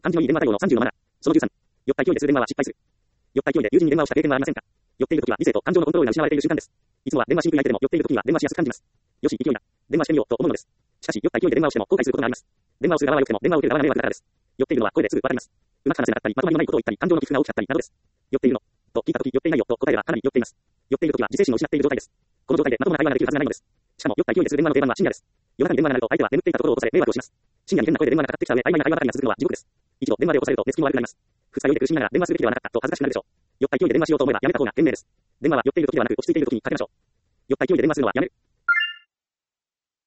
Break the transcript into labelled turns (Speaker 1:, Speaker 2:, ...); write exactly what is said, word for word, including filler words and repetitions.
Speaker 1: 漢字のいい電話対応のさんじゅうのマナー。そのじゅうさん。酔った勢いで通電話は失敗する。酔った勢いで友人に電話をした経験はありませんか？酔っている時は理性と感情のコントロールが失われている瞬間です。いつもは電話しにくい相手でも酔っている時には電話しやすく感じます。よし、勢いだ。電話してみようと思うのです。しかし、酔った勢いで電話をしても後悔することがあります。電話をする側は良くても電話を受ける側は迷惑だからです。酔っているのは声ですぐわかります。うまく話せなかったり、まとまりのないことを言ったり、感情の起伏が大きかったりなどです。酔っているのと聞いた時、酔っていないよと答えればかなり酔っています。酔っている時は自制心を失っている状態です。この状態でまともな会話ができるはずがないのです。しかも酔った勢いでする電話の定番は深夜です。夜中に電話が鳴ると相手は眠っていたところを起こされ迷惑をします。深夜に変な声で電話がかかってきた上、曖昧な会話ばかりが続くのは地獄です。一度電話で起こされると寝つきも悪くなります。二日酔いで苦しみながら電話すべきではなかったと恥ずかしくなるでしょう。酔った勢いで電話しようと思えばやめた方が賢明です。電話は酔っている時ではなく落ち着いている時にかけましょう。酔った勢いで電話するのはやめる。